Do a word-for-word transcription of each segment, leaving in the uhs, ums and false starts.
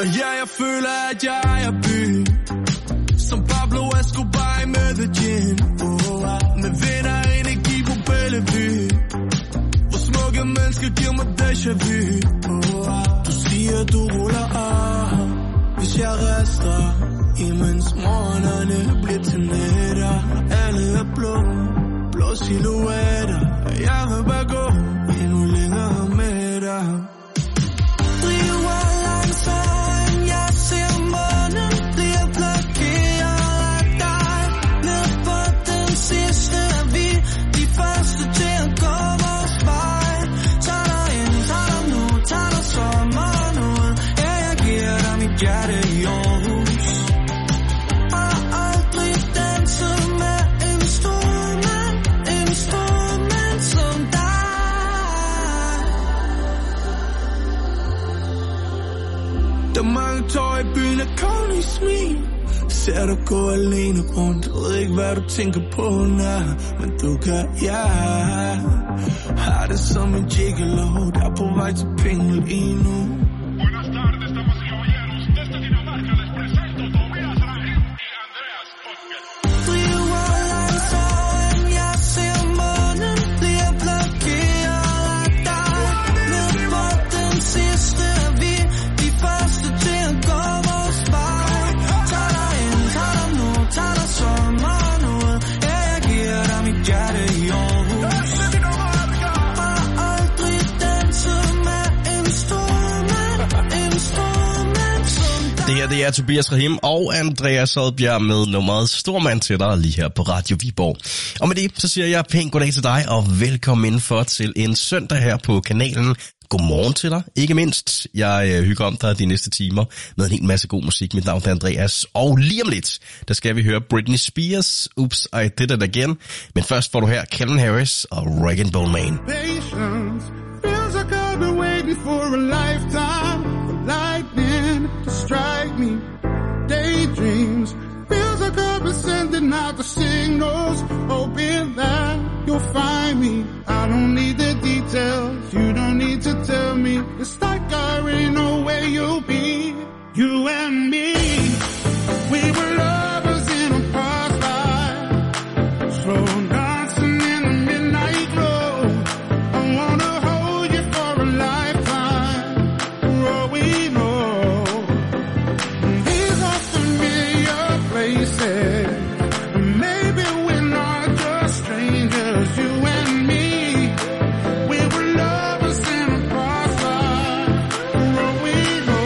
Og ja, jeg føler, at jeg ejer byen, som Pablo Escobar i Medellin. Oh, med vinder energi på Bellevue, hvor smukke mennesker giver mig déjà vu. Oh, du siger, du ruller af, hvis jeg rester, imens morgenerne bliver til nætter. Alle er blå, blå silhuetter, og jeg vil bare gå endnu længere med dig. Driver langsomt, jeg ser månen bliver blokeret af dig. Ned på den sidste er vi de første til at gå vores vej. Tag dig ind, tag dig nu, tag dig sommeren ud. Ja, jeg giver dig mit hjerte i Aarhus. Har aldrig danset med en stor mand, en stor mand som dig. Der er mange tår i byen af kongens smil. Ser du gå alene rundt, ved ikke hvad du tænker på, nej. Men du kan, ja. Har det som en gigolo, der er på vej til penge lige nu. Buenas tardes, damas y caballeros. Desde Dinamarca les presento Tobias Rahim y Andreas Oskar. Driver langsomt, jeg ser månen bliver blokeret af dig. Ned på den sidste er vi de første til at gå vores vej. Tag dig ind, tag dig nu, tag dig sommeren ud. Ja, jeg giver dig mit hjerte i Aarhus. Har aldrig danset med en stor mand, en stor mand som dig. Det her, det er Tobias Rahim og Andreas Oddbjerg med nummeret Stormand til dig lige her på Radio Viborg. Og med det, så siger jeg pænt goddag til dig og velkommen indenfor til en søndag her på kanalen. Godmorgen til dig, ikke mindst. Jeg øh, hygger om dig de næste timer med en hel masse god musik. Mit navn er Andreas, og lige om lidt, der skal vi høre Britney Spears, Oops, I Did It Again. Men først får du her Calvin Harris og Rag and Bone Man. Patience feels like I've been waiting for a lifetime, for lightning to strike me. Daydreams feels like I've been sending out the signals, hoping that you'll find me. I don't need the details, you don't need to tell me. It's like I already know where you'll be. You and me, we were lovers in a past life, slow dancing in the midnight glow. I wanna hold you for a lifetime, for all we know. These are familiar places, maybe we're not just strangers. You and me, we were lovers in a past life, for all we know.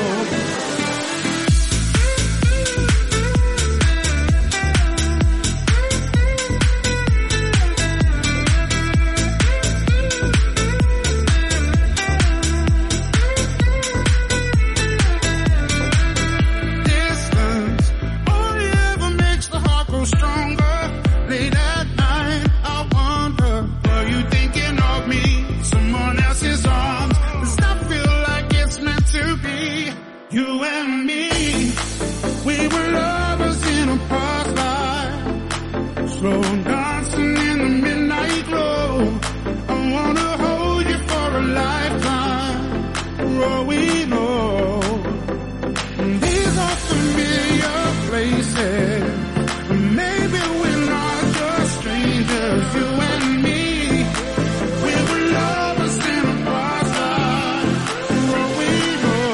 Distance only ever makes the heart grow stronger. Late at night, I wonder, are you thinking of me? Someone else's arms. Does that feel like it's meant to be? You and me, we were lovers in a past life, slow dancing in the midnight glow. I wanna hold you for a lifetime, for all we know. These are familiar places, maybe we're not just strangers. You and me, we were lovers in a past life, for all we know.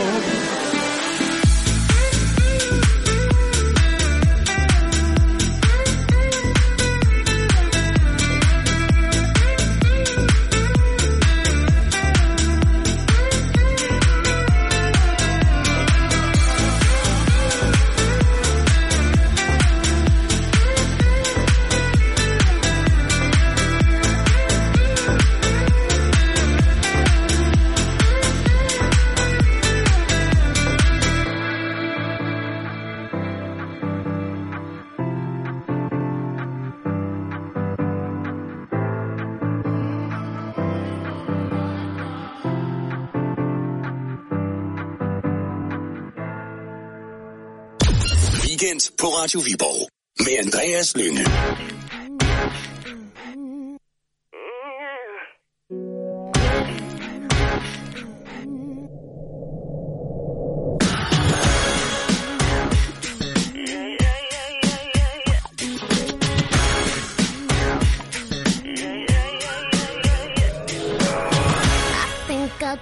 Weekend på Radio Viborg med Andreas Lynge.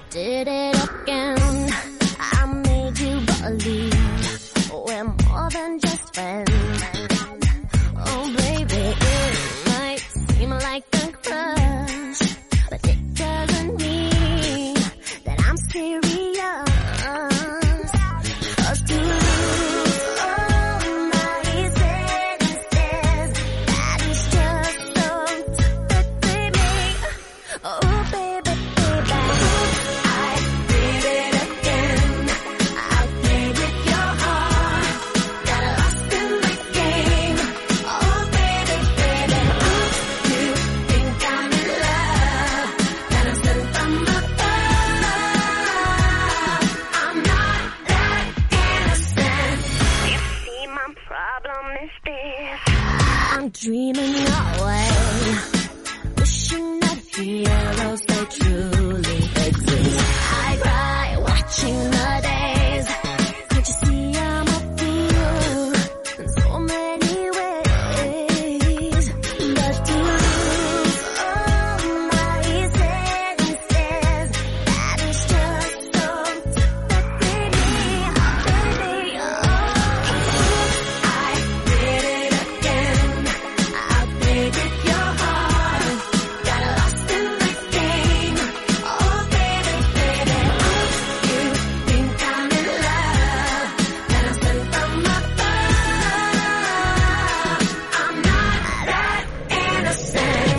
did it again. I made you believe we're more than just friends. Oh baby, it might seem like a crush, but it doesn't mean that I'm serious. 'Cause to lose all my senses, that is just so typically me. Oh baby, baby, I did it again. I played with your heart, got lost in the game. Oh baby, baby, you think I'm in love, that I'm sent from above. I'm not that innocent. You see, my problem is this: I'm dreaming away, wishing that heroes they truly exist. I cry watching the days. Can't you see I'm a fool in so many ways? But to lose all my senses, that is just so typically me, baby. Oh, I did it again. I played with your heart, got lost in the game. Oh baby, baby, you think I'm in love, that I'm sent from above. I'm not that innocent.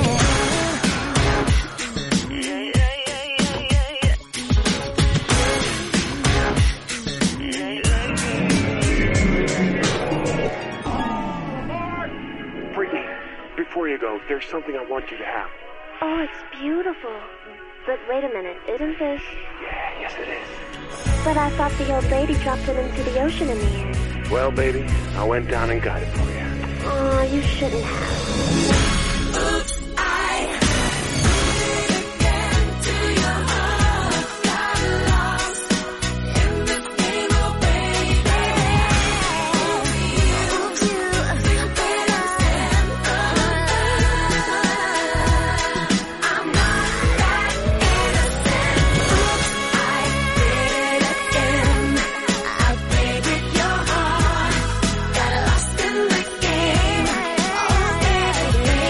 Brittany, before you go, there's something I want you to have. Oh, it's beautiful. But wait a minute, isn't this? Yeah, yes it is. But I thought the old lady dropped it into the ocean in the end. Well, baby, I went down and got it for you. Oh, you shouldn't have. Oops, I again to your heart, got lost in this game, oh baby. Hold you, but I'm I'm not that innocent. Oops, I did it again. I played with your heart, got lost in the game. Oh baby,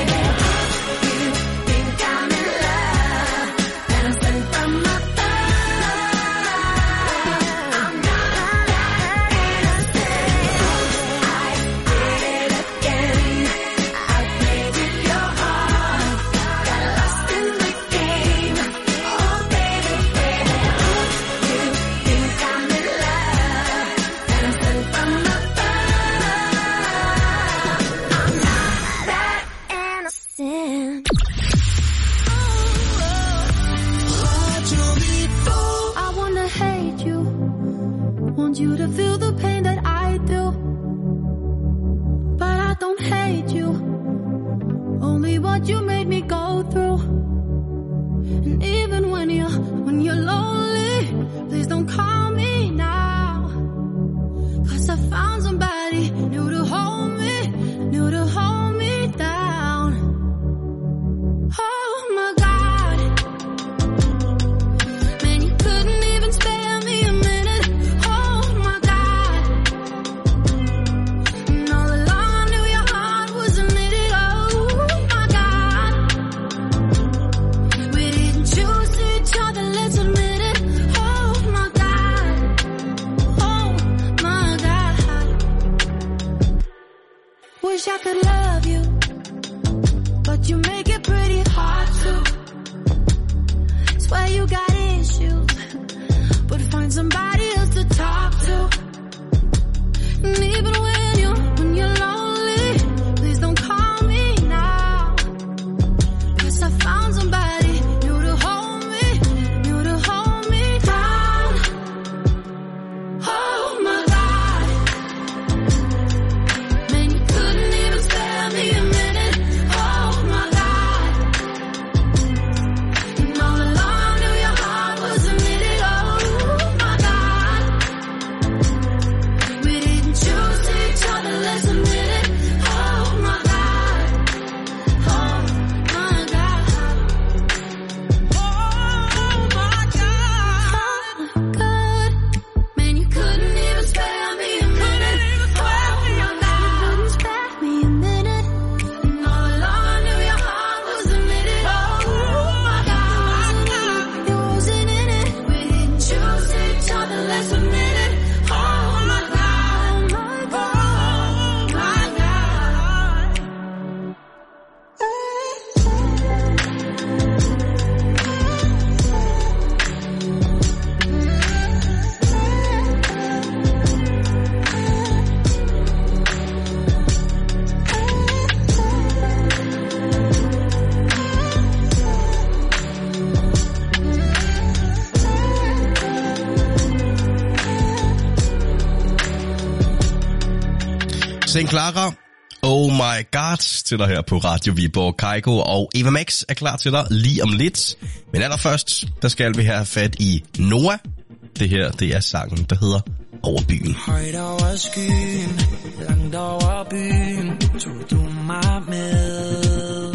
Saint Clara, Oh My God, til dig her på Radio Viborg. Kygo og Eva Max er klar til dig lige om lidt. Men allerførst, der skal vi have fat i Noah. Det her, det er sangen, der hedder Over byen. Højt over skyen, langt over byen, tog du mig med.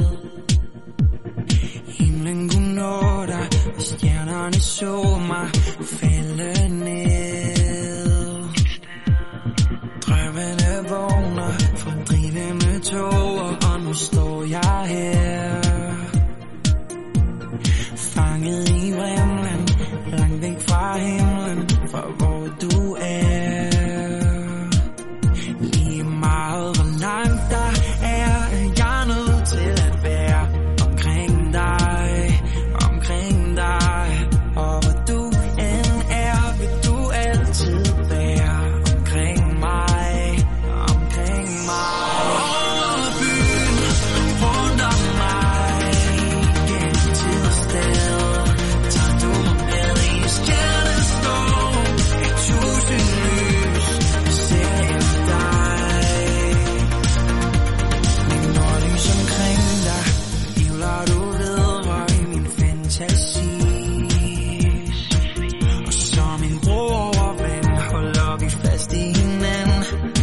Himlen kunne nå dig, og stjernerne så mig falde ned. Drømmene vågner fra drivende tog, og nu står jeg her. Fanget i vrimlen, langt væk fra himlen, fra hvor du er. Lige meget hvor langt der er, jeg er nødt til at være omkring dig, omkring dig. Og hvor du end er, vil du altid være omkring mig, omkring mig. Over byen, rundt om mig, gennem tid og sted, tager du mig med i stjernestorm. Et tusind lys, ser efter dig. Men når lys omkring dig, hivler du vedrør i min fantasi. Og som en bro over vand, holder vi fast i hinanden.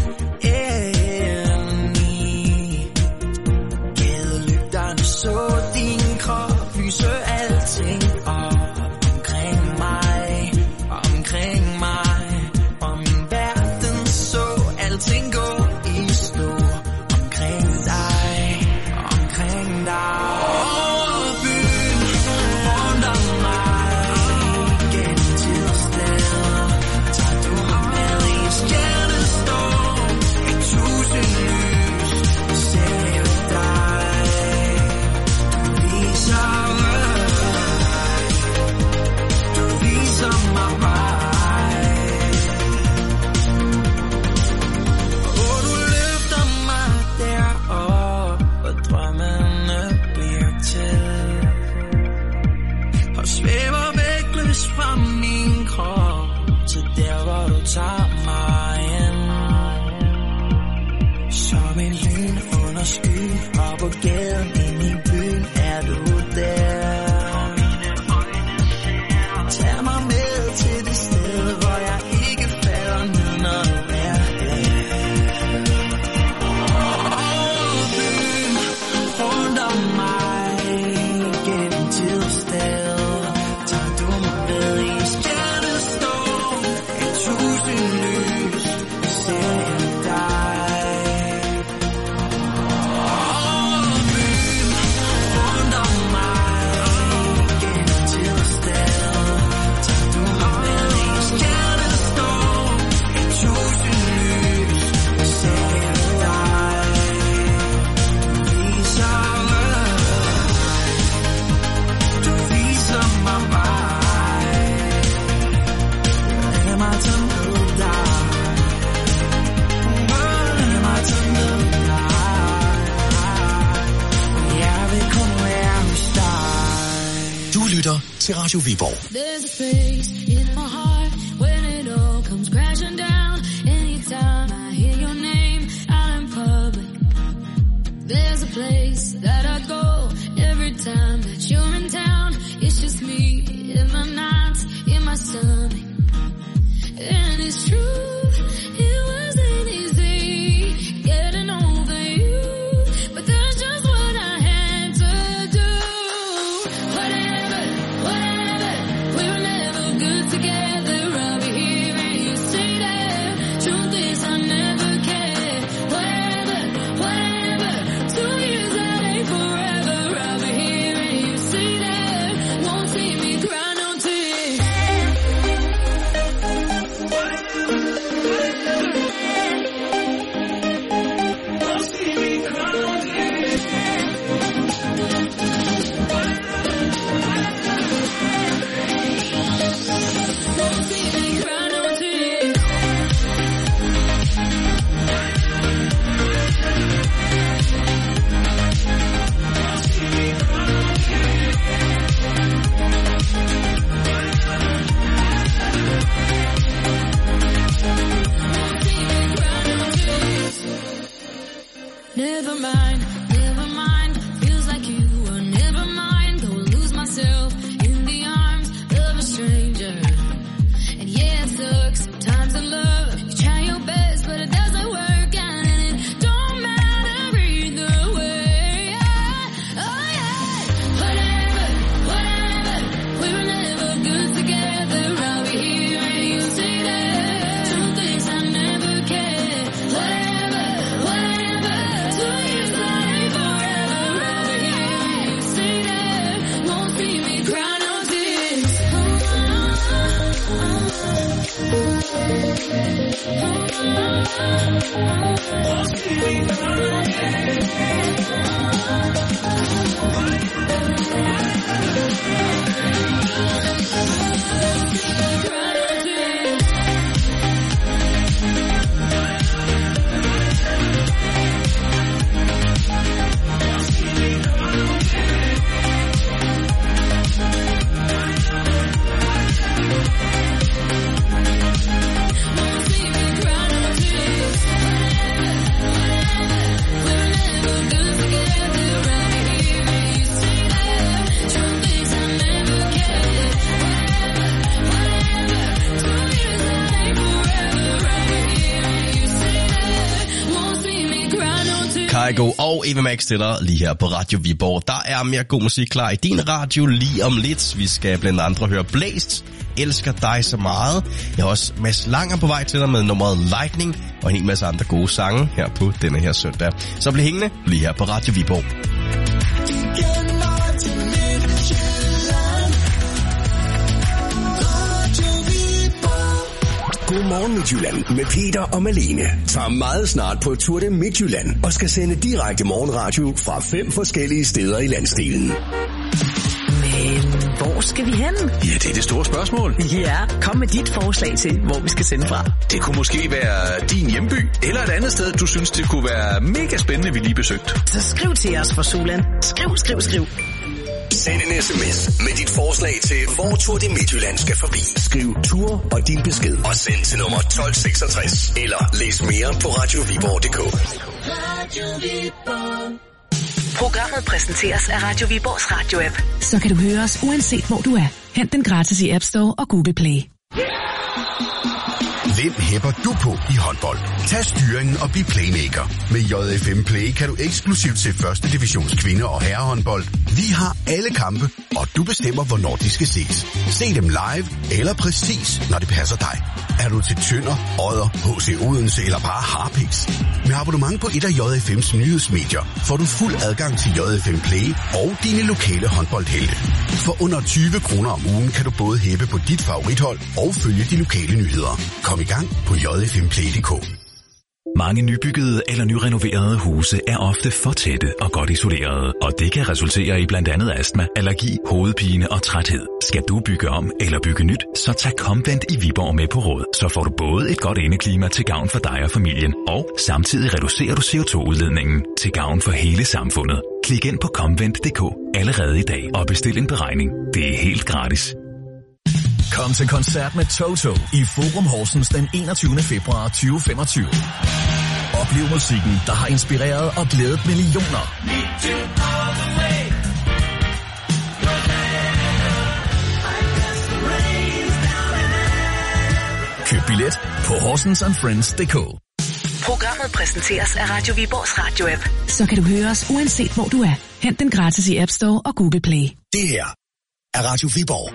Endelig gadelygterne så din krop lyse alting op omkring mig, omkring mig. Og min verden så alting gå i stå omkring dig, omkring dig. Over byen, rundt om mig, gennem tid og sted, tager du mig med i stjernestorm. Et tusind lys, ser efter dig. Du viser mig, du viser mig vej. Og du løfter mig derop, hvor drømmene bliver til. Og svæver vægtløs fra min krop, til der hvor du tager mig ind. Som en lyn under skyen, og på gaden ind i byen er du der. Tag mig med til det sted, hvor jeg ikke falder ned, når du er der. Over byen, rundt om mig, gennem tid og sted, tager du mig med i stjernestorm. Et tusind lys, ser efter dig. Over byen, rundt om mig, gennem tid og sted, tager du mig med i stjernestorm. Et tusind lys, ser efter dig. Du viser mig, du viser mig vej. Lad mig tage med dig, lad mig tage med dig. Jeg vil kun være hos dig. Du lytter til Radio Viborg. There's a place in my heart when it all comes crashing down. Anytime I hear your name out in public, there's a place that I go every time that you're in town. It's just me in my nights, in my stomach. And it's true, it wasn't easy getting over you, but that's just what I had to do. Whatever, whatever, we were never good together. never mind, never mind. Feels like you were never mind. Go lose myself in the arms of a stranger. And yeah, it sucks. Sometimes in love, you try your best, but it doesn't work out, and it don't matter either way. Oh yeah, whatever, whatever. We were never good together. I'll be here and you say that. Some things I never cared. Whatever, whatever. Two years that ain't forever. I'll be here and you say that. Won't see me cry no tears. Kygo og Eva Max til dig lige her på Radio Viborg. Der er mere god musik klar i din radio lige om lidt. Vi skal blandt andre høre Blæst, Elsker dig så meget. Jeg har også Mads Langer på vej til dig med nummeret Lightning og en hel masse andre gode sange her på denne her søndag. Så bliv hængende lige her på Radio Viborg. Godmorgen Midtjylland med Peter og Malene tager meget snart på Tour de Midtjylland og skal sende direkte morgenradio fra fem forskellige steder i landsdelen. Men hvor skal vi hen? Ja, det er det store spørgsmål. Ja, kom med dit forslag til, hvor vi skal sende fra. Det kunne måske være din hjemby, eller et andet sted, du synes, det kunne være mega spændende, vi lige besøgte. Så skriv til os fra Solan. Skriv, skriv, skriv. Send en sms med dit forslag til, hvor Tour de Midtjylland skal forbi. Skriv tur og din besked og send til nummer tolv seksogtres. Eller læs mere på radio viborg punktum d k. Radio Viborg. Programmet præsenteres af Radio Viborgs radio-app. Så kan du høre os uanset hvor du er. Hent den gratis i App Store og Google Play. Hvem hæpper du på i håndbold? Tag styringen og bliv playmaker. Med J F M Play kan du eksklusivt se første divisions kvinde- og herrehåndbold. Vi har alle kampe, og du bestemmer, hvornår de skal ses. Se dem live eller præcis, når det passer dig. Er du til Tønder, Odder, H C Odense eller bare Harpiks? Med abonnement på et af J F M's nyhedsmedier får du fuld adgang til J F M Play og dine lokale håndboldhelte. For under tyve kroner om ugen kan du både hæppe på dit favorithold og følge de lokale nyheder. Kom i gang på j f m play punktum d k. Mange nybyggede eller nyrenoverede huse er ofte for tætte og godt isolerede, og det kan resultere i blandt andet astma, allergi, hovedpine og træthed. Skal du bygge om eller bygge nyt, så tag Comvent i Viborg med på råd. Så får du både et godt indeklima til gavn for dig og familien, og samtidig reducerer du C O to udledningen til gavn for hele samfundet. Klik ind på comvent punktum d k allerede i dag og bestil en beregning. Det er helt gratis. Kom til koncert med Toto i Forum Horsens den enogtyvende februar tyve femogtyve. Oplev musikken, der har inspireret og glædet millioner. Køb billet på horsens and friends punktum d k. Programmet præsenteres af Radio Viborgs radio-app. Så kan du høre os uanset hvor du er. Hent den gratis i App Store og Google Play. Det her er Radio Viborg.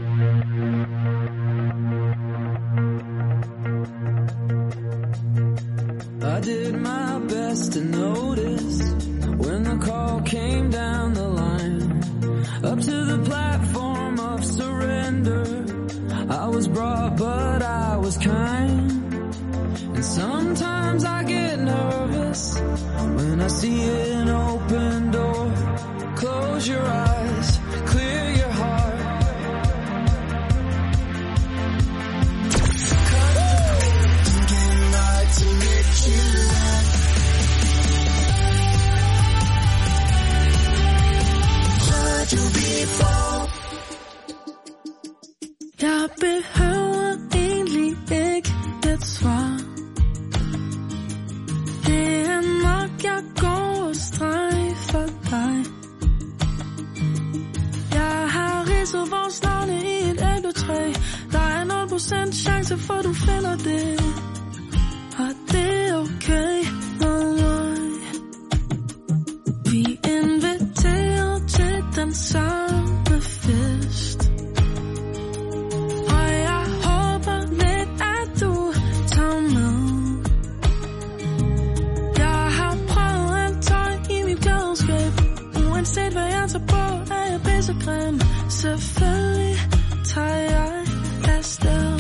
I did my best to notice when the call came down the line. Up to the platform of surrender, I was brought but I was kind. And sometimes I get nervous when I see an open door. Close your eyes, clear your heart. Jeg behøver egentlig ikke et svar. Det er nok, jeg går og procent chance for du finder det. Og det er okay med mig. Vi inviterer til den samme fest. Og jeg håber lidt, at du tager med. Jeg har prøvet alt tøj i mit klædeskab. Uanset hvad jeg tager på, er jeg pissegrim. Selvfølgelig tager jeg afsted.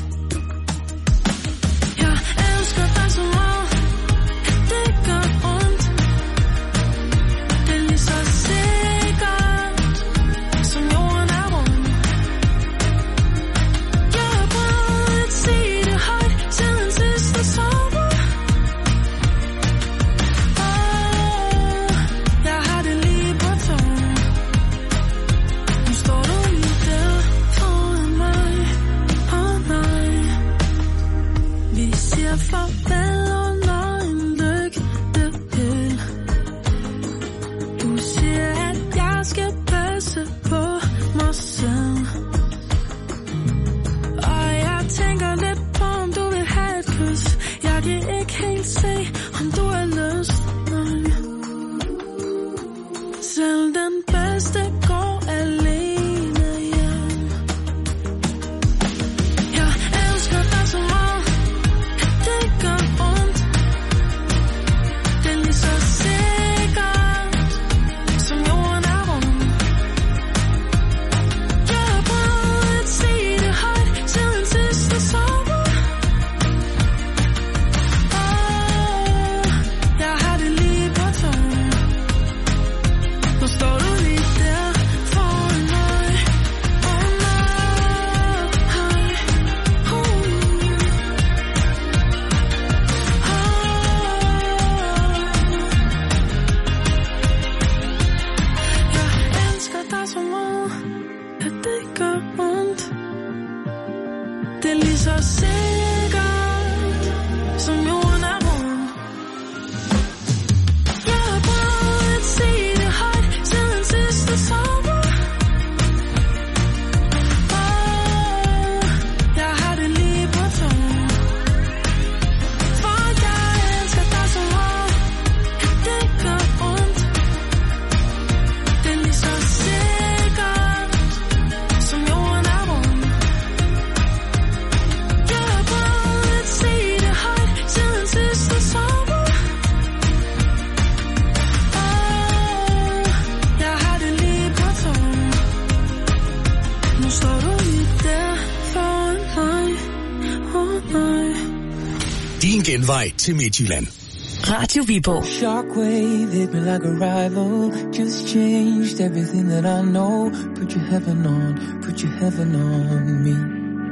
Jeg elsker dig så meget, at det gør ondt. Det er lige så sikkert, som jorden er rund. Jeg har prøvet at sige det højt siden sidste sommer. Åh, jeg har det lige på tungen. Nu står du lige der foran mig. Åh nej. Vi siger farvel under en lygtepæl. Du siger, at jeg skal passe på mig selv. Og jeg tænker lidt på, om du vil have et kys. Jeg kan ikke helt se, om du har lyst. Nej. Selv den bedste går alene hjem. Jeg elsker dig så meget, at det gør ondt. Det er lige så sikkert, som jorden er rund. Jeg har prøvet at sige det højt siden sidste sommer. Åh, jeg har det lige på tungen. Nu står du lige der foran mig. Åh nej, uh. Jeg elsker dig så meget, at det gør ondt. Det er lige så sikkert, som jorden er rund. Jeg har prøvet at sige det højt siden sidste sommer. Åh, jeg har det lige på tungen. For jeg elsker dig så meget, at det gør ondt. Det er lige så sikkert, som jorden er rund. Jeg har prøvet at sige det højt siden sidste sommer. Åh, jeg har det lige på tungen. Nu står du lige der foran mig. Åh nej. Din genvej til Midtjylland. Radio Viborg. Shockwave hit me like a rival. Just changed everything that I know. Put your heaven on, put your heaven on me.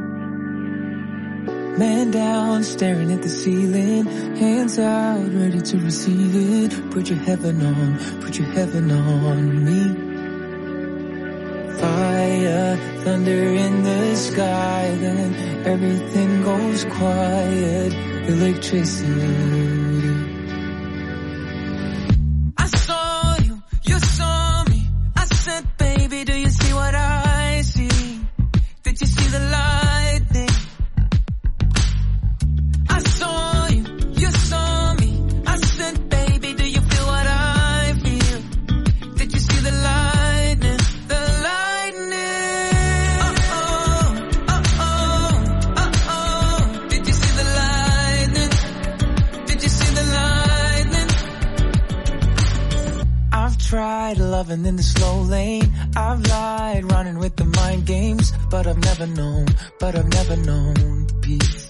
Man down, staring at the ceiling. Hands out, ready to receive it. Put your heaven on, put your heaven on me. Fire, thunder in the sky. Then everything goes quiet. Electricity. I saw you, you saw me. I said, baby, do you see what I see? Did you see the lightning? I saw you, you saw me. I said, baby, do you feel what I feel? Did you see the lightning? The lightning. Uh-oh, uh-oh, uh-oh. Did you see the lightning? Did you see the lightning? I've tried loving in the slow lane. I've lied, running with the mind games. But I've never known, but I've never known peace.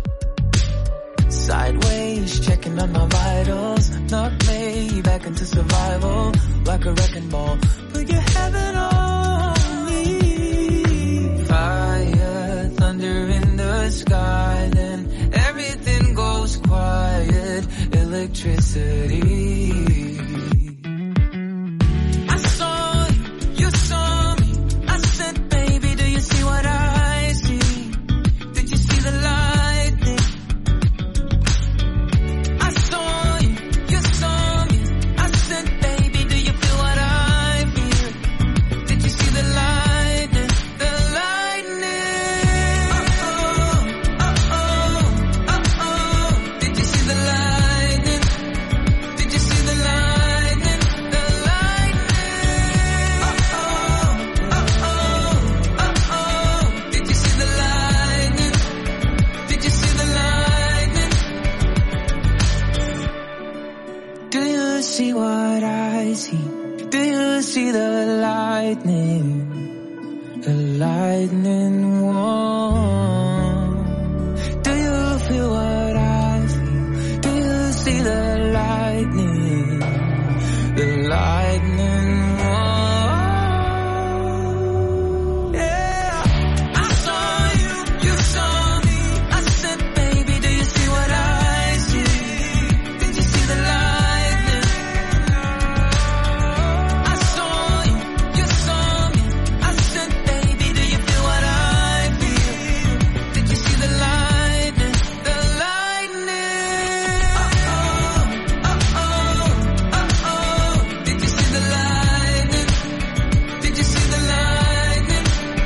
Sideways, checking on my vitals. Knock me back into survival. Like a wrecking ball. Put your heaven on me. Fire, thunder in the sky. Then everything goes quiet. Electricity. I saw you, you saw me. I said, baby, do you see what I see? Did you see the lightning? I saw you, you saw me. I said, baby, do you feel what I feel? Did you see the lightning? The lightning. Uh-oh. see the lightning? The lightning warm. Do you feel what I feel? Do you see the lightning? The lightning warm. Yeah, I saw you, you saw me. I said, baby, do you see what I see? Did you see the lightning? I saw you, you saw me. I said, baby, do you feel what I feel? Did you see the lightning? The lightning. Uh-oh, uh-oh, uh-oh. Did you see the lightning? Did you see the lightning?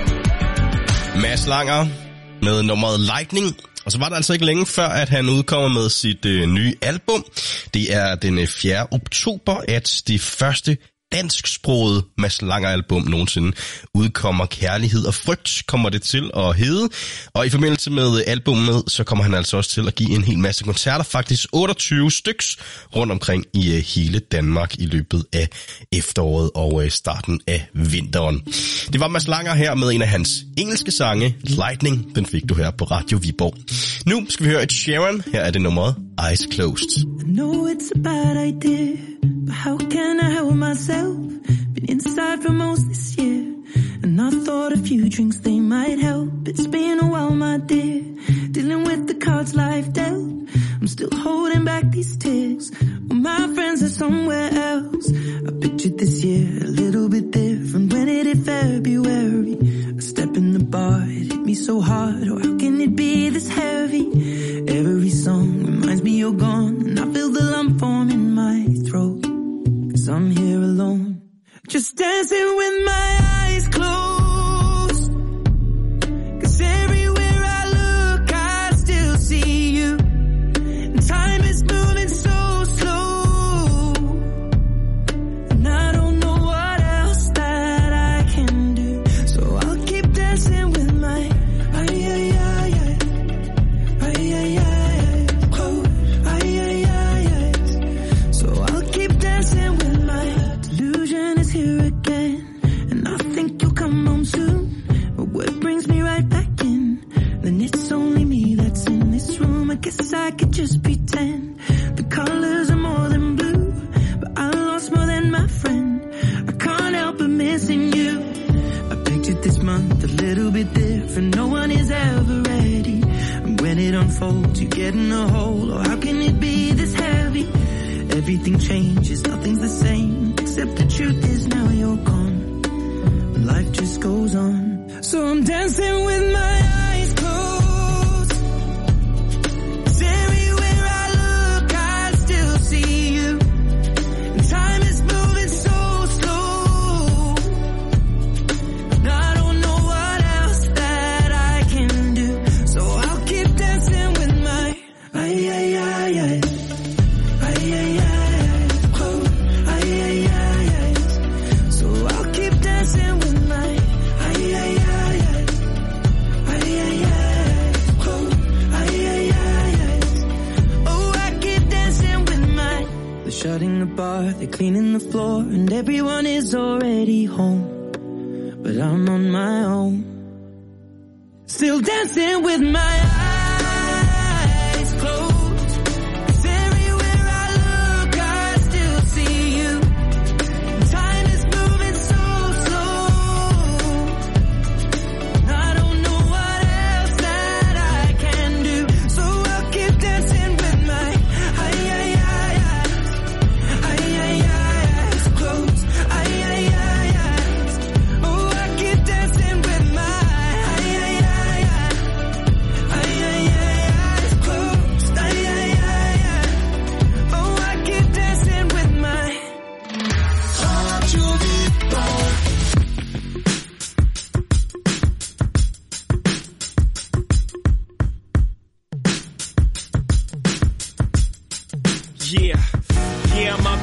Mads Langer med nummeret Lightning. Og så var det altså ikke længe før, at han udkommer med sit øh, nye album. Det er den fjerde oktober, at det første dansksprogede Mads Langer album nogensinde udkommer. Kærlighed og frygt kommer det til at hedde. Og i forbindelse med albumet, så kommer han altså også til at give en hel masse koncerter. Faktisk otteogtyve styks rundt omkring i øh, hele Danmark i løbet af efteråret og øh, starten af vinteren. Det var Mads Langer her med en af hans engelske sange, Lightning. Den fik du her på Radio Viborg. Nu skal vi høre et Sharon. Her er det nummeret Eyes Closed. I know it's a bad idea, but how can I help myself? Been inside for most this year, and I thought a few drinks they might help. It's been a while, my dear, dealing with the cards life dealt. I'm still holding back these tears, well, my friends are somewhere else. I pictured this year a little bit different when it hit February. A step in the bar, it hit me so hard. Oh, how can it be this heavy? Every song reminds me you're gone, and I feel the lump form in my throat. Cause I'm here alone, just dancing with my eyes closed. Cause everywhere I look, I still see you. And time is moving so slow, and I don't know what else that I can do. So I'll keep dancing with my ay ay ay ay ay ay ay close ay ay ay ay. So I'll keep dancing with delusion is here again, and I think you'll come home soon. But what brings me right back in? Then it's only me that's in this room. I guess I could just pretend the colors are more than blue, but I lost more than my friend. I can't help but missing you. I pictured this month a little bit different. No one is ever ready, and when it unfolds, you get in a hole. Oh, how can it be this heavy? Everything changes, nothing's the same, except the truth is now you're gone. Life just goes on. So I'm dancing with my eyes closed. 'Cause everywhere I look, I still see you. And time is moving so slow, and I don't know what else that I can do. So I'll keep dancing with my ay ay ay ay. Ay, ay, ay, close, ay, ay, ay, ay. So I'll keep dancing with my ay, ay, ay, ay. Ay, ay, ay, close, ay, ay, ay, ay. Oh, I keep dancing with my. They're shutting the bar, they're cleaning the floor, and everyone is already home. But I'm on my own, still dancing with my eyes closed. Ay,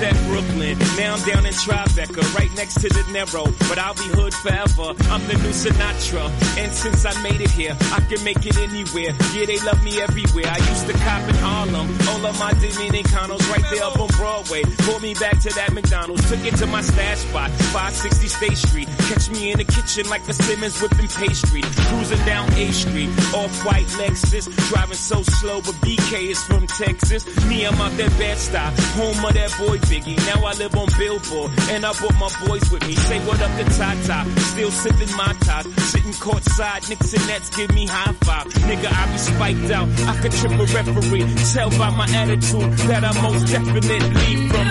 that Brooklyn. Now I'm down in Tribeca, right next to the Narrow. But I'll be hood forever. I'm the new Sinatra. And since I made it here, I can make it anywhere. Yeah, they love me everywhere. I used to cop in Harlem. All of my Dominicanos right there up on Broadway. Pulled me back to that McDonald's. Took it to my stash spot, five sixty State Street. Catch me in the kitchen like the Simmons whipping pastry. Cruising down A Street, off-white Lexus. Driving so slow, but B K is from Texas. Me, I'm out that Bed-Stuy, home of that boy Biggie. Now I live on Billboard, and I brought my boys with me. Say what up to Tata, still sipping my top. Sitting courtside, Knicks and Nets give me high five. Nigga, I be spiked out, I could trip a referee. Tell by my attitude that I most definitely from...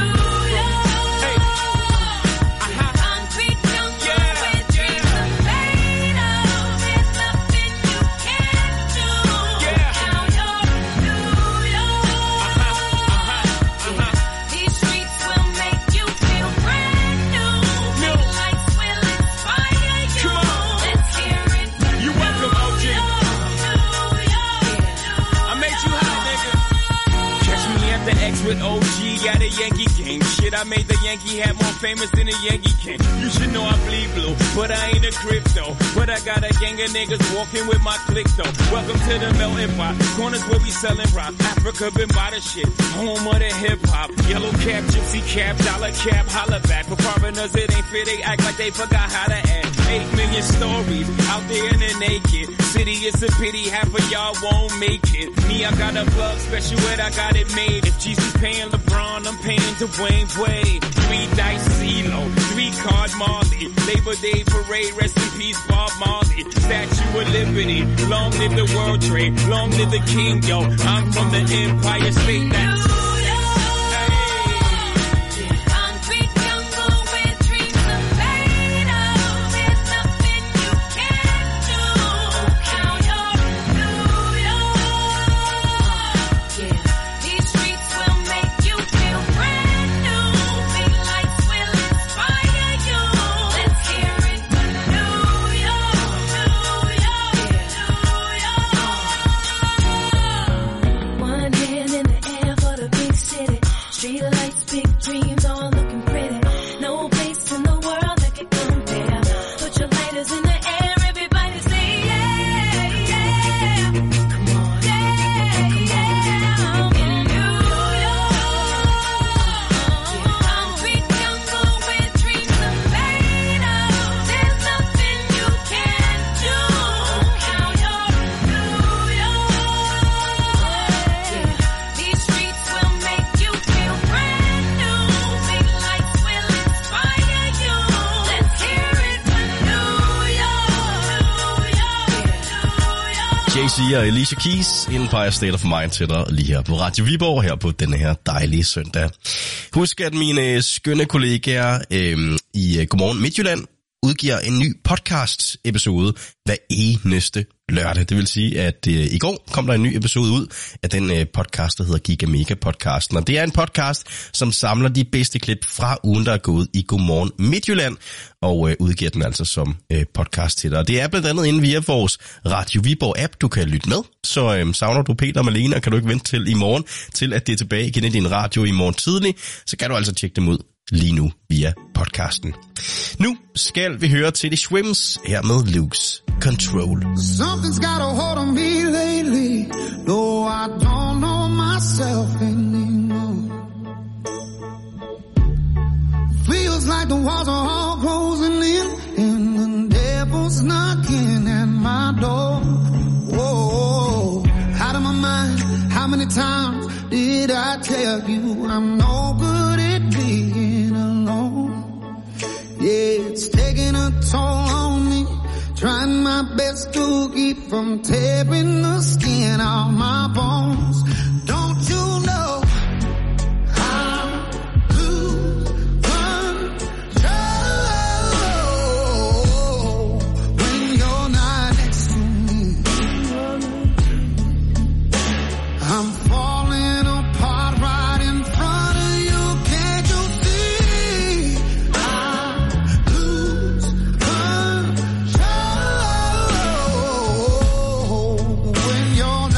with O G at a Yankee game. Shit, I made the Yankee hat more famous than a Yankee can. You should know I bleed blue, but I ain't a crypto. But I got a gang of niggas walking with my click though. Welcome to the melting pot. Corners where we selling rock. Africa been by the shit. Home of the hip hop. Yellow cap, gypsy cap, dollar cap, holla back. For foreigners it ain't fair, they act like they forgot how to act. Eight million stories out there in the naked city. It's a pity half of y'all won't make it. Me, I got a plug special where I got it made. If Jesus paying LeBron, I'm paying Dwayne Wade. Three dice CeeLo, three card Marley. Labor Day parade, rest in peace Bob Marley. Statue of Liberty, long live the World Trade, long live the King, yo. I'm from the Empire State. That's Jay-Z og Alicia Keys, Empire State of Mind til dig lige her på Radio Viborg, her på denne her dejlige søndag. Husk, at mine skønne kollegaer øh, i uh, Godmorgen Midtjylland udgiver en ny podcast-episode hver eneste lørdag. Det vil sige, at øh, i går kom der en ny episode ud af den øh, podcast, der hedder Giga Mega Podcasten. Og det er en podcast, som samler de bedste klip fra ugen, der er gået i Godmorgen Midtjylland, og øh, udgiver den altså som øh, podcast til dig. Og det er blandt andet inde via vores Radio Viborg-app, du kan lytte med. Så øh, savner du Peter og Malene, og kan du ikke vente til i morgen, til at det er tilbage igen i din radio i morgen tidlig, så kan du altså tjekke dem ud lige nu via podcasten. Nu skal vi høre til The Swims her med Luke's Control. Something's got a hold on me lately, though I don't know myself anymore. Feels like the walls are all closing in, and the devil's knocking at my door. Whoa, out of my mind, how many times did I tell you I'm no good at being alone? Yeah, it's taking a toll on me, trying my best to keep from tearing the skin off my bones. Don't you know how to control when you're not next to me? I'm falling apart right in front of you. Can't you see? I lose control when you're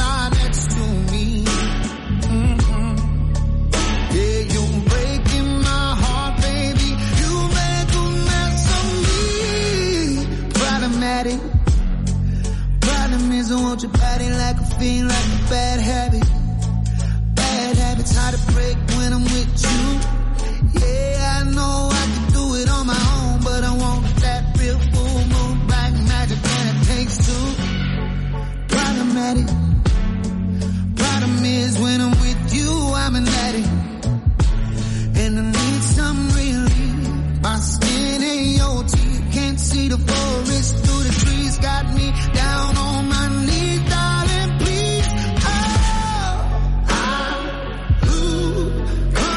can feel like a bad habit. Bad habits hard to break when I'm with you. Yeah, I know I can do it on my own, but I want that real full moon black magic, and it takes two. Problematic. Problem is when I'm with you, I'm an addict, and I need some relief. My skin ain't your teeth, can't see the forest through the trees. Got me down on my knees, darling, please. Oh, I lose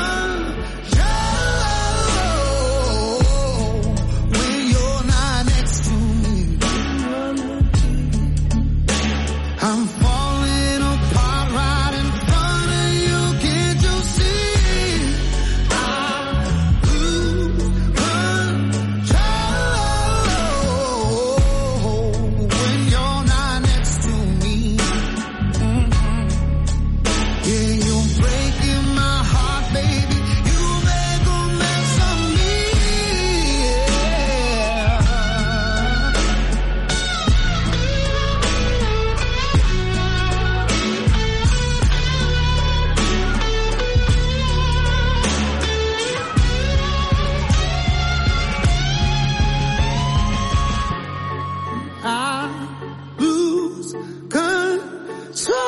control when you're not next to me. I'm falling apart right in front of you, can't you see? I lose control when you're not next to me. Mhm. Yeah, you're breaking my heart, baby. You make a mess of me. Yeah. I lose control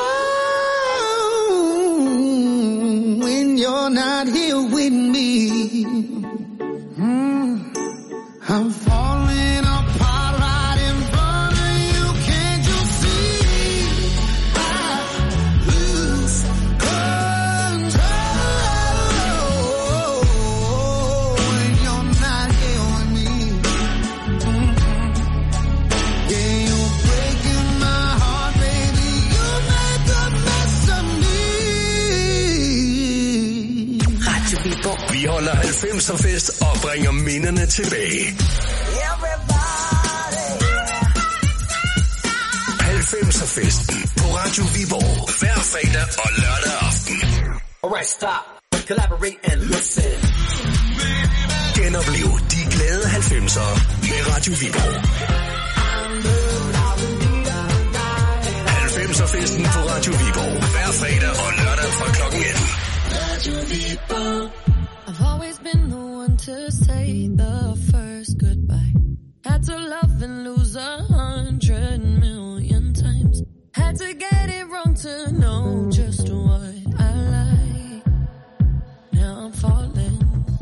when you're not here with me. Mm. I'm falling apart right in front of you, can't you see? I lose control when you're not here with me. Mm. Yeah, you're breaking my heart, baby. You make a mess of me. Radio Viborg. Vi holder halvfemser fest og bringer minderne tilbage. halvfemser festen på Radio Viborg hver fredag og lørdag aften. Alright, stop. Collaborate and listen. Genoplev de glade halvfemser med Radio Viborg. halvfemser festen på Radio Viborg hver fredag og lørdag fra klokken atten. I've always been the one to say the first goodbye. Had to love and lose a hundred million times. Had to get it wrong to know just what I like. Now I'm falling.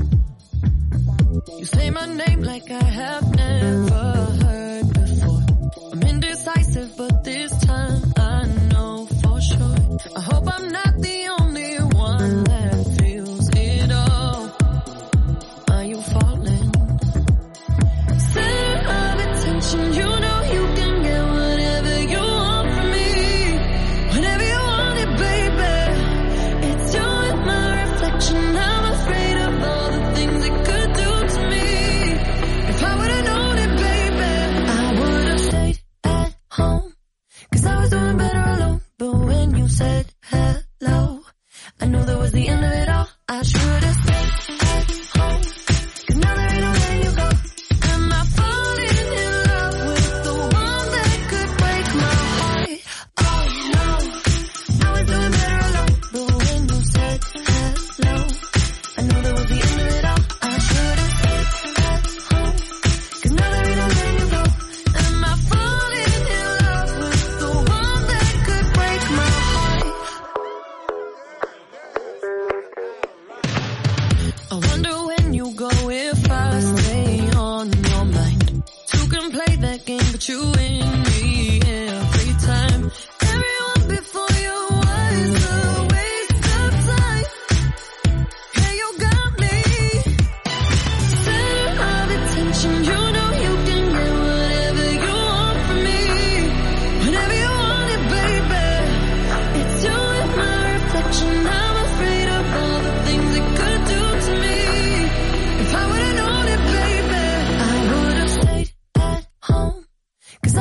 You say my name like I have never heard before. I'm indecisive, but this time I know for sure. I hope I'm not the only one that feels it all. Are you falling? Center of attention, you know you can get whatever you want from me. Whenever you want it, baby. It's you and my reflection. I'm afraid of all the things it could do to me. If I would've known it, baby, I would've stayed at home. Cause I was doing better alone. But when you said hello, I knew that was the end of it all. I should've stayed at home. Cause now there ain't no letting you go. Am I falling in love with the one that could break my heart? Oh no, I was doing better alone. But when you said hello, I knew that was the end of it all. I should've stayed at home. Cause now there ain't no letting you go. Am I falling in love with the one that could break my heart? I wonder when you go if I stay on your mind. Two can play that game, but you win me every time. Everyone before you was a waste of time. Yeah, you got me. Center of attention, you know you can get whatever you want from me. Whenever you want it, baby. It's you and my reflection. I'm afraid of all the things it could do to me. If I would've known it, baby, I would've stayed at home. Cause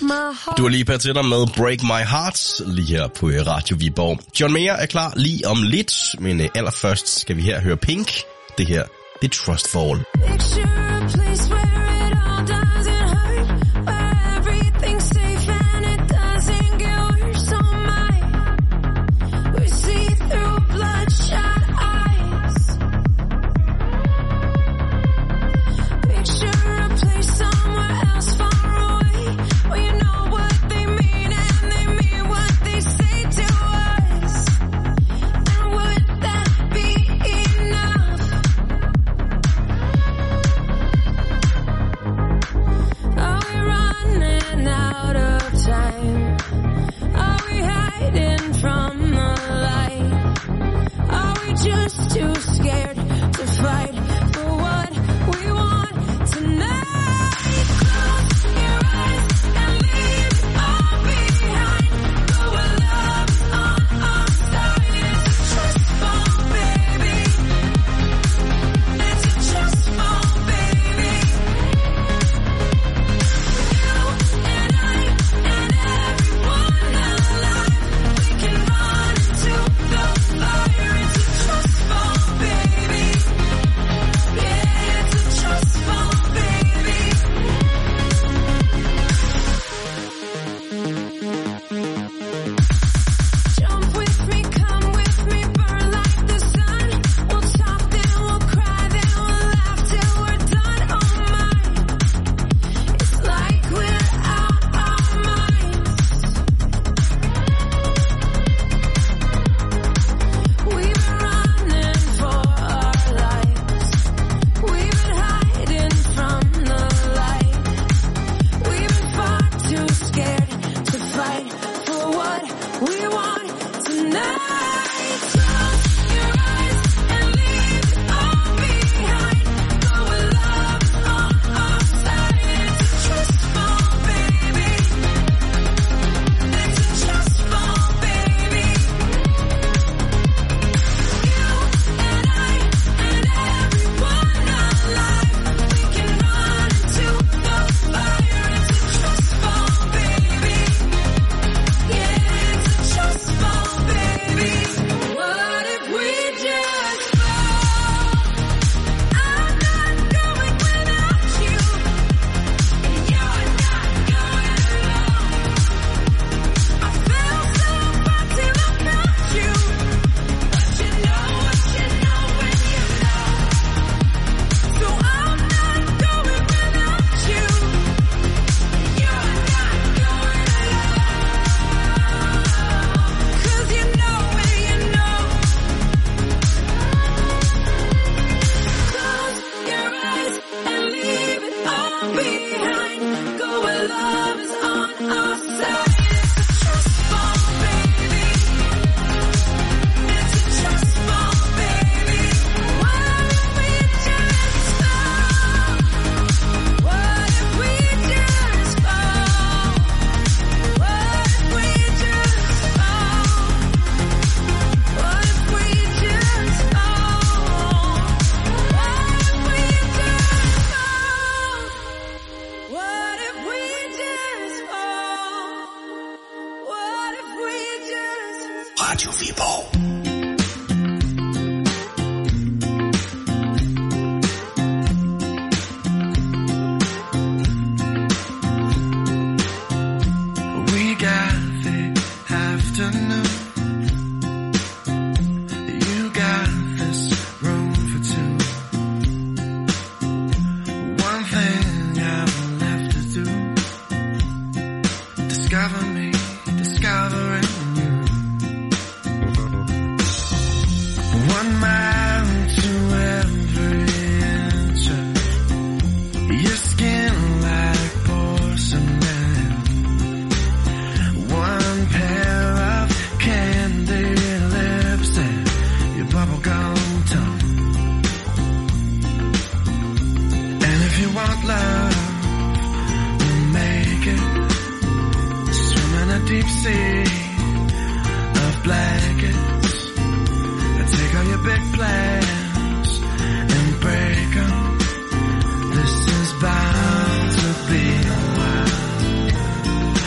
my heart. Du er lige på til dig med Break My Heart, lige her på Radio Viborg. John Mayer er klar lige om lidt, men allerførst skal vi her høre Pink. Det her, det er Trustfall. Picture a place where it all doesn't hurt, where everything's safe and it doesn't get worse. Oh my, we see through bloodshot eyes. Picture a place somewhere else far away, where you know what they mean and they mean what they say to us. And would that be enough? Are we running out of time? Are we hiding from the light? Are we just too scared to fight for what we want tonight? Close your eyes and leave it all behind. Go where love's on our side. It's a trust fall, baby. It's a trust fall, baby. You and I and everyone alive, we can run into the fire. It's a trust fall, baby. Yeah, it's a trust fall, baby. Jump with me, come with me, burn like the sun. We'll talk, then we'll cry, then we'll laugh till we're done. Oh my, it's like we're out our minds. We've been running for our lives. We've been hiding from the light. We've been far too scared to fight for what we want tonight. Close your eyes and leave it all behind. Go where love's on our side. It's a trust fall, baby. It's a trust fall, baby. You and I and everyone alive, we can run into the fire. It's a trust fall, baby. Yeah, it's a trust fall, baby. What if we just fall? I'm not going without you, and you're not going alone. I feel so far till I found you, but you know what you know when you know. So I'm not going without you, and you're not going alone. 'Cause you know when you know. Close your eyes and leave it all behind. Go where love is on our side. It's a trust fall, baby. It's a trust fall, baby. What if we just fall? What if we just fall? What if we just fall? What if we just fall? What if we just fall? What if we just fall? What if we just Radio Viborg. We got the afternoon. You got this room for two. One thing I've left to do. Discover me, discovering you. One mile to every inch of your skin like porcelain. One pair of candy lips and your bubblegum tongue. And if you want love, we'll make it. Swim in a deep sea of blankets. And take all your big plans and break 'em. This is bound to be a while.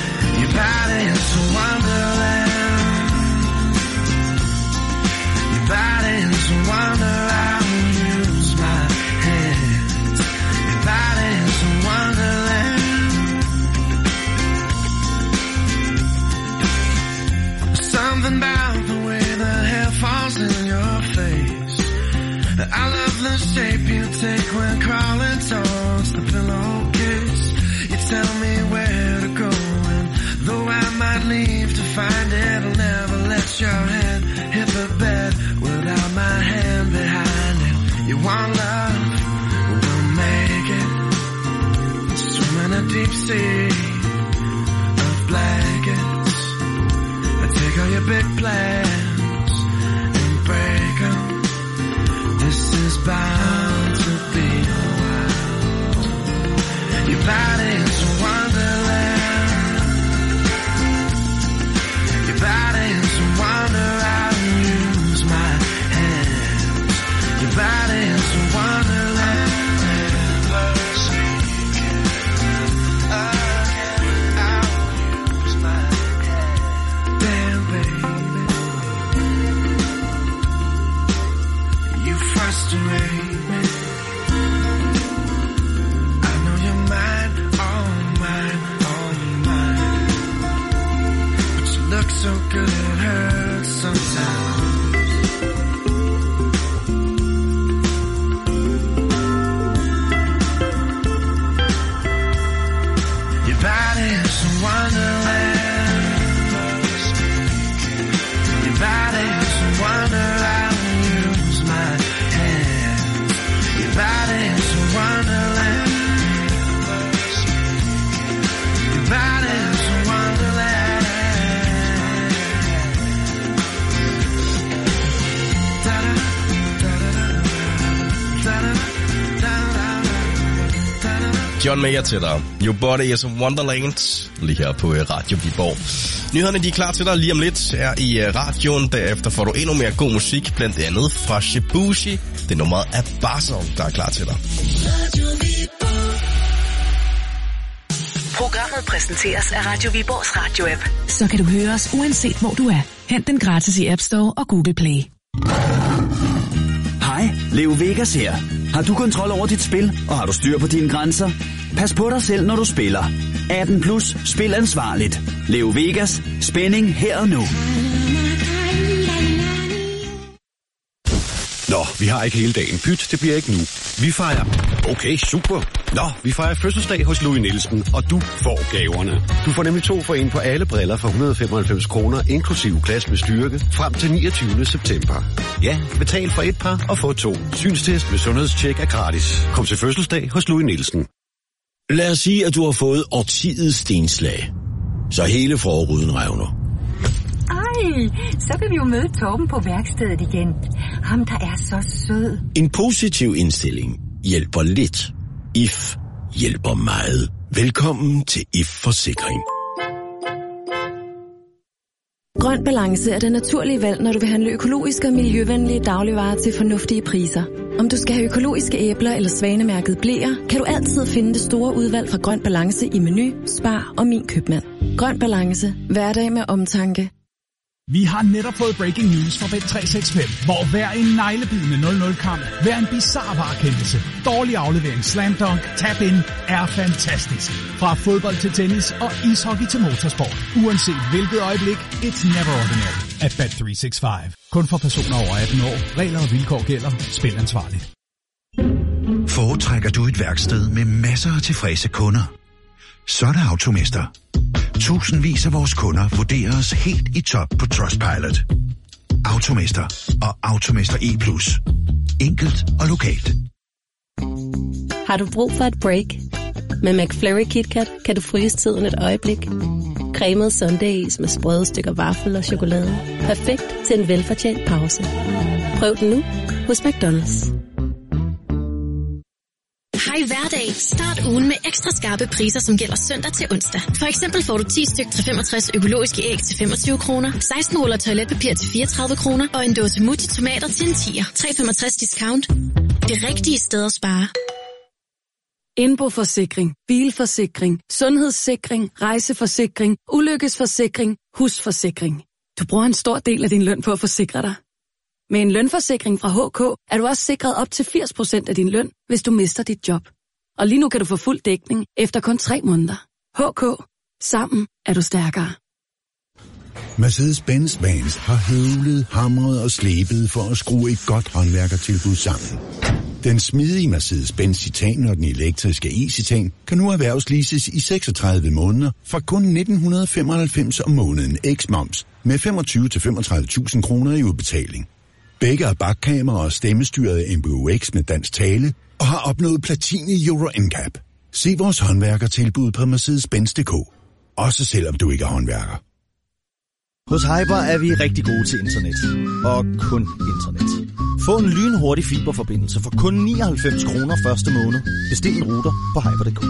shape you take when crawling towards the pillowcase. You tell me where to go, and though I might leave to find it, I'll never let your head hit the bed without my hand behind it. You want love, we'll make it. Swim in a deep sea of blankets. I take all your big plans and break them. This is bound to be a while. Your body's a wonderland. Your body's a wonder. I'll use my hands. Your body's a wonderland. Never speak it again. I'll use my hands. Damn, baby, you frustrate me. I know you're mine, all mine, all mine. But you look so good, it hurts sometimes. Your body's a wonderland. Your body's a wonder. I'll use my hands. Your body's a wonderland. Your body's a wonderland. Da-da, da-da-da, da-da, da-da. John Mayer til dig. Your body is a wonderland. Lige her på Radio Viborg. Nyhederne, de er klar til dig lige om lidt. Er i radioen. Derefter får du endnu mere god musik. Blandt andet fra Shibushi. Det nummeret er Barsong, der er klar til dig. Programmet præsenteres af Radio Viborgs radio-app. Så kan du høre os uanset hvor du er. Hent den gratis i App Store og Google Play. Hej, Leo Vegas her. Har du kontrol over dit spil, og har du styr på dine grænser? Pas på dig selv, når du spiller. atten plus, spil ansvarligt. Leo Vegas, spænding her og nu. Nå, vi har ikke hele dagen. Pyt, det bliver ikke nu. Vi fejrer... Okay, super. Nå, vi fejrer fødselsdag hos Louis Nielsen, og du får gaverne. Du får nemlig to for en på alle briller for et hundrede og femoghalvfems kroner, inklusive glas med styrke, frem til niogtyvende september. Ja, betal for et par og få to. Synstest med sundhedstjek er gratis. Kom til fødselsdag hos Louis Nielsen. Lad os sige, at du har fået årtidets stenslag. Så hele forruden revner. Ej, så kan vi jo møde Torben på værkstedet igen. Ham, der er så sød. En positiv indstilling hjælper lidt. I F hjælper meget. Velkommen til I F Forsikring. Grøn Balance er det naturlige valg, når du vil handle økologiske og miljøvenlige dagligvarer til fornuftige priser. Om du skal have økologiske æbler eller svanemærket bleer, kan du altid finde det store udvalg fra Grøn Balance i Meny, Spar og Min Købmand. Grøn Balance. Hverdag med omtanke. Vi har netop fået breaking news fra Bet tre seks fem, hvor hver en neglebidende nul nul-kamp, hver en bizarre varekendelse, dårlig aflevering, slam dunk, tap-in er fantastisk. Fra fodbold til tennis og ishockey til motorsport. Uanset hvilket øjeblik, it's never ordinary at Bet tre seks fem. Kun for personer over atten år. Regler og vilkår gælder. Spil ansvarligt. Foretrækker du et værksted med masser af tilfredse kunder? Så er det Automester. Tusindvis af vores kunder vurderer os helt i top på Trustpilot. Automester og Automester E plus. Enkelt og lokalt. Har du brug for et break? Med McFlurry KitKat kan du fryse tiden et øjeblik. Cremet sundaes med sprøde stykker vaffel og chokolade. Perfekt til en velfortjent pause. Prøv den nu hos McDonald's. Hej hverdag. Start ugen med ekstra skarpe priser, som gælder søndag til onsdag. For eksempel får du ti styk til femogtres økologiske æg til femogtyve kroner, seksten ruller toiletpapir til fireogtredive kroner og en dåse Mutti tomater til en tier. tre komma femogtres discount. Det rigtige sted at spare. Indboforsikring, bilforsikring, sundhedssikring, rejseforsikring, ulykkesforsikring, husforsikring. Du bruger en stor del af din løn på at forsikre dig. Med en lønforsikring fra H K er du også sikret op til firs procent af din løn, hvis du mister dit job. Og lige nu kan du få fuld dækning efter kun tre måneder. H K. Sammen er du stærkere. Mercedes-Benz Vans har høvlet, hamret og slebet for at skrue et godt håndværkertilbud sammen. Den smidige Mercedes-Benz Citan og den elektriske e-Citan kan nu erhvervsleases i seksogtredive måneder fra kun nitten femoghalvfems om måneden ex-moms med femogtyve til femogtredive tusind kroner i udbetaling. Begge er bakkamera og stemmestyret M B U X med dansk tale og har opnået platin i Euro N C A P. Se vores håndværkertilbud på Mercedes-Benz punktum d k. Også selvom du ikke er håndværker. Hos Hyper er vi rigtig gode til internet. Og kun internet. Få en lynhurtig fiberforbindelse for kun nioghalvfems kroner første måned. Bestil en router på hyper punktum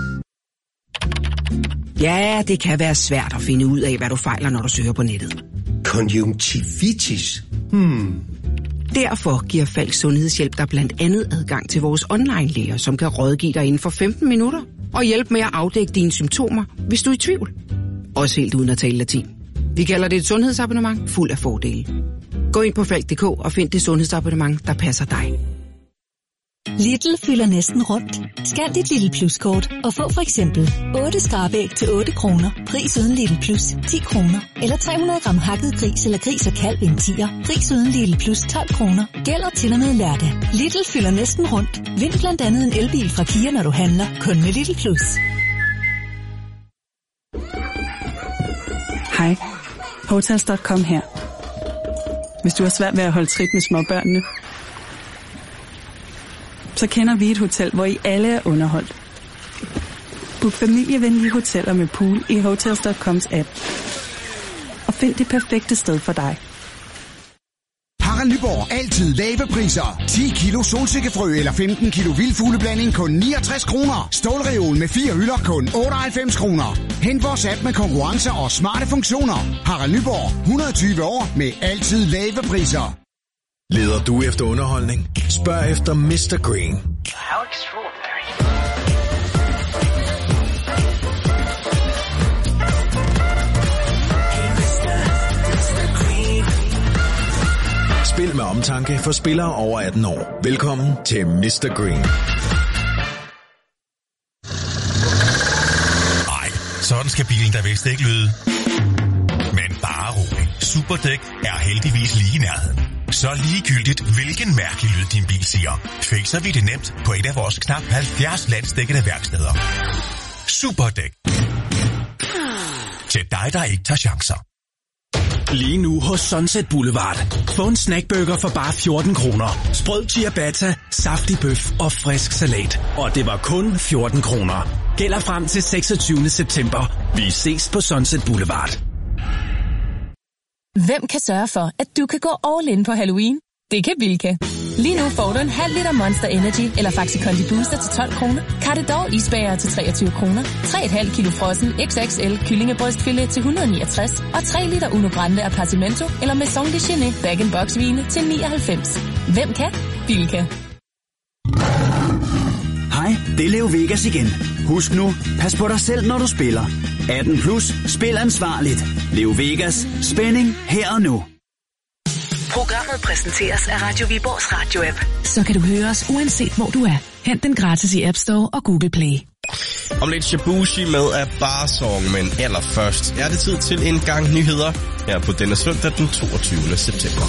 d k. Ja, det kan være svært at finde ud af, hvad du fejler, når du søger på nettet. Konjunktivitis? Hmm. Derfor giver Falk Sundhedshjælp dig blandt andet adgang til vores online-læger, som kan rådgive dig inden for femten minutter og hjælpe med at afdække dine symptomer, hvis du er i tvivl. Også helt uden at tale latin. Vi kalder det et sundhedsabonnement fuld af fordele. Gå ind på falk punktum d k og find det sundhedsabonnement, der passer dig. Lidl fylder næsten rundt. Scan dit Lidl Plus-kort og få for eksempel otte skrabæg til otte kroner. Pris uden Lidl Plus ti kroner. Eller tre hundrede gram hakket gris eller gris og kalv i en tier. Pris uden Lidl Plus tolv kroner. Gælder til og med lørdag. Lidl fylder næsten rundt. Vind blandt andet en elbil fra Kia, når du handler. Kun med Lidl Plus. Hej. Hotels punktum com her. Hvis du har svært ved at holde trit med småbørnene, så kender vi et hotel, hvor I alle er underholdt. Book familievenlige hoteller med pool i hotels punktum coms app. Og find det perfekte sted for dig. Harald Nyborg. Altid lave priser. ti kilo solsikkefrø eller femten kilo vildfugleblanding kun niogtres kroner. Stålreol med fire hylder kun otteoghalvfems kroner. Hent vores app med konkurrencer og smarte funktioner. Harald Nyborg. et hundrede og tyve år med altid lave priser. Leder du efter underholdning? Spørg efter mister Green. How extraordinary. Spil med omtanke for spillere over atten år. Velkommen til mister Green. Nej, sådan skal bilen da vist ikke lyde. Men bare rolig. Superdæk er heldigvis lige i nærheden. Så ligegyldigt, hvilken mærkelig lyd din bil siger, fikser vi det nemt på et af vores knap halvfjerds landsdækkende værksteder. Superdæk. Til dig, der ikke tager chancer. Lige nu hos Sunset Boulevard. Få en snackburger for bare fjorten kroner. Sprød ciabatta, saftig bøf og frisk salat. Og det var kun fjorten kroner. Gælder frem til seksogtyvende september. Vi ses på Sunset Boulevard. Hvem kan sørge for, at du kan gå all in på Halloween? Det kan Bilka. Lige nu får du en halv liter Monster Energy eller Faxi Kondi Booster til tolv kroner. Cardedor isbager til treogtyve kroner. tre komma fem kilo frossen X X L kyllingebrystfilet til et hundrede og niogtres. Og tre liter Uno Grande Appartamento eller Maison de Chine bag-in-box vine til nioghalvfems. Hvem kan? Bilka. Hej, det er Leo Vegas igen. Husk nu, pas på dig selv, når du spiller. atten plus, spil ansvarligt. Leo Vegas, spænding her og nu. Programmet præsenteres af Radio Viborgs radio-app. Så kan du høre os uanset hvor du er. Hent den gratis i App Store og Google Play. Om lidt Shabushi med af Barsong, men allerførst er det tid til en gang nyheder her på denne søndag den toogtyvende september.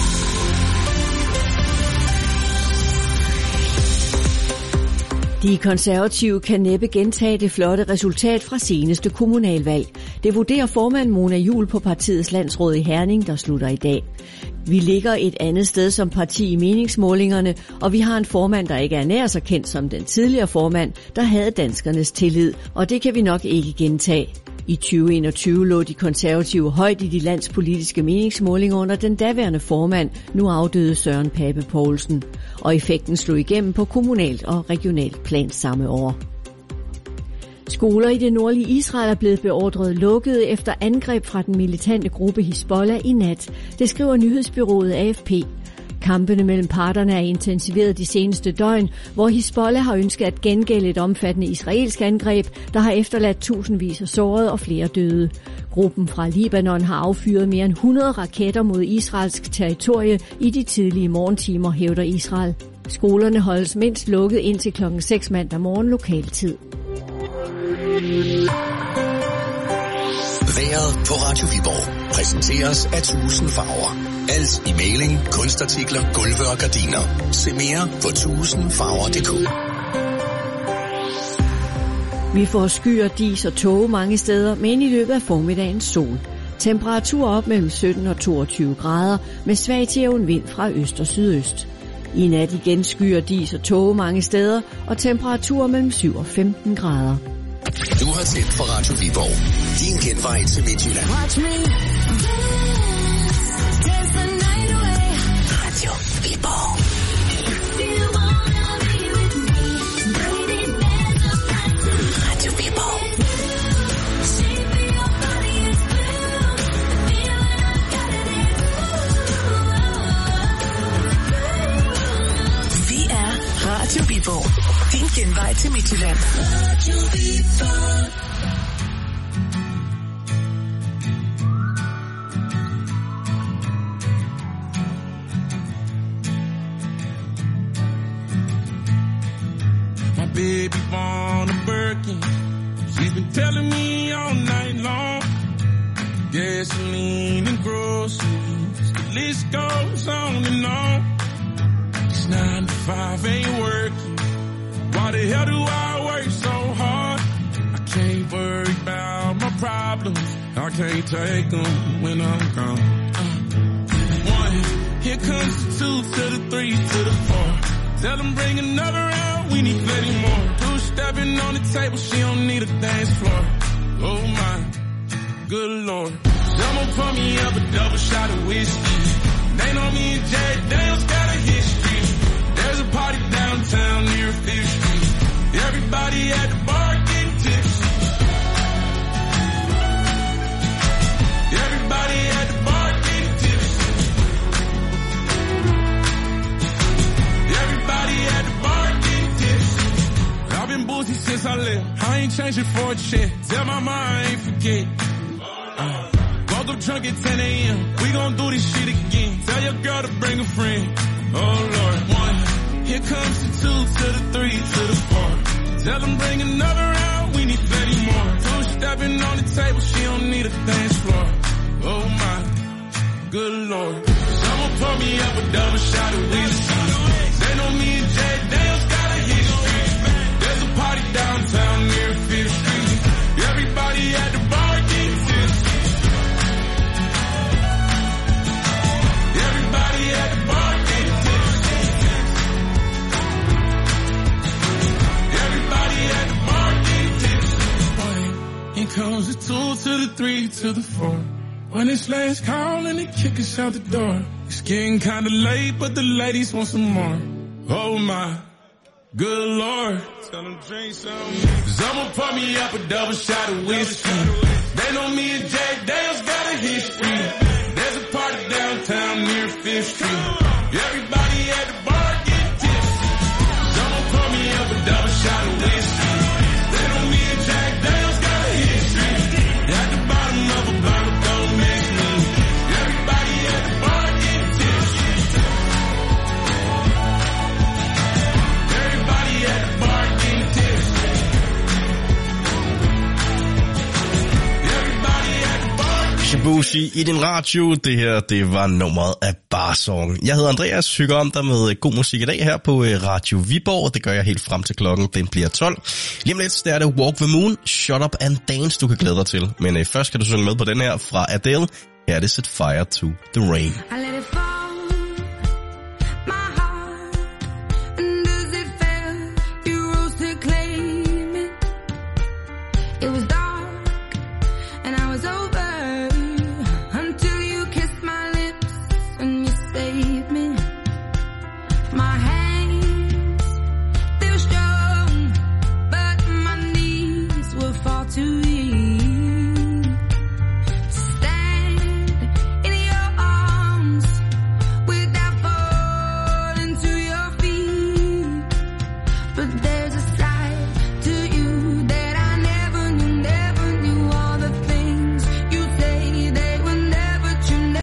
De konservative kan næppe gentage det flotte resultat fra seneste kommunalvalg. Det vurderer formand Mona Juul på partiets landsråd i Herning, der slutter i dag. Vi ligger et andet sted som parti i meningsmålingerne, og vi har en formand, der ikke er nær så kendt som den tidligere formand, der havde danskernes tillid, og det kan vi nok ikke gentage. I tyve enogtyve lå de konservative højt i de landspolitiske meningsmålinger under den daværende formand, nu afdøde Søren Pape Poulsen. Og effekten slog igennem på kommunalt og regionalt plan samme år. Skoler i det nordlige Israel er blevet beordret lukkede efter angreb fra den militante gruppe Hizbollah i nat. Det skriver nyhedsbyrået A F P. Kampene mellem parterne er intensiveret de seneste døgn, hvor Hizbollah har ønsket at gengælde et omfattende israelsk angreb, der har efterladt tusindvis af sårede og flere døde. Gruppen fra Libanon har affyret mere end hundrede raketter mod israelsk territorie i de tidlige morgentimer, hævder Israel. Skolerne holdes mindst lukket indtil klokken seks mandag morgen lokaltid. Vejret på Radio Viborg. præsenteres af tusind farver. Alt i maling, kunstartikler, gulve og gardiner. Se mere på tusind farver punktum d k. Vi får skyer, dis og tåge mange steder, men i løbet af formiddagens sol. Temperatur op mellem sytten og toogtyve grader med svag til jævn vind fra øst og sydøst. I nat igen skyer, dis og tåge mange steder og temperatur mellem syv og femten grader. Du har tændt for Radio Viborg. Din genvej til Midtjylland. Radio Viborg. Radio Viborg. Vi er Radio Viborg. Din genvej til Midtjylland. Radio Viborg. My baby born a Birkin. She's been telling me all night long. Gasoline and groceries. The list goes on and on. This nine to five ain't working. Why the hell do I work so hard? I can't worry about my problems. I can't take them when I'm gone. Uh, one, here comes the two to the three to the four. Tell them bring another round, we need plenty more. Two stepping on the table, she don't need a dance floor. Oh my, good lord. Someone pour me up a double shot of whiskey. They know me and Jack Daniels got a history. There's a party downtown near Fifth Street. Everybody at the bar getting tipsy. Everybody at the bar getting tipsy. Everybody at the bar getting tipsy. I've been boozy since I left. I ain't changing for a check. Tell my mom I ain't forget. Uh, woke up drunk at ten a.m. We gon' do this shit again. Tell your girl to bring a friend. Oh Lord, one. Here comes the two to the three to the four. Tell them bring another round, we need plenty more. Two stepping on the table, she don't need a dance floor. Oh my, good lord. Someone pour me up a double shot of whiskey. They know me and Jack Daniels got a history. There's a party downtown near Fifth Street. Everybody at the bar getting tipsy. Everybody at the bar getting tipsy. Everybody at the bar getting tipsy. Here comes the two to the three to the four. When it's last call and they kick us out the door. It's getting kinda late, but the ladies want some more. Oh my, good lord. Tell them drink some. Someone pour me up a double shot of whiskey. They know me and Jack Daniels got a history. There's a party downtown near Fifth Street. Everybody at the bar getting tipsy. Someone pour me up a double shot of whiskey. They know me and Jack Daniels got a history. At the bottom of a bottle, don't mix me. Everybody at the bar getting tipsy. Everybody at the bar getting tipsy. Everybody at the bar. Shibushi i din radio. Det her, det var nummeret af Barsong. Jeg hedder Andreas, hygger om dig med god musik i dag her på Radio Viborg. Det gør jeg helt frem til klokken, den bliver tolv. Lige om lidt, der er det Walk the Moon, Shut Up and Dance, du kan glæde dig til. Men øh, først skal du synge med på den her fra Adele. Her er det Set Fire to the Rain. I let it fall.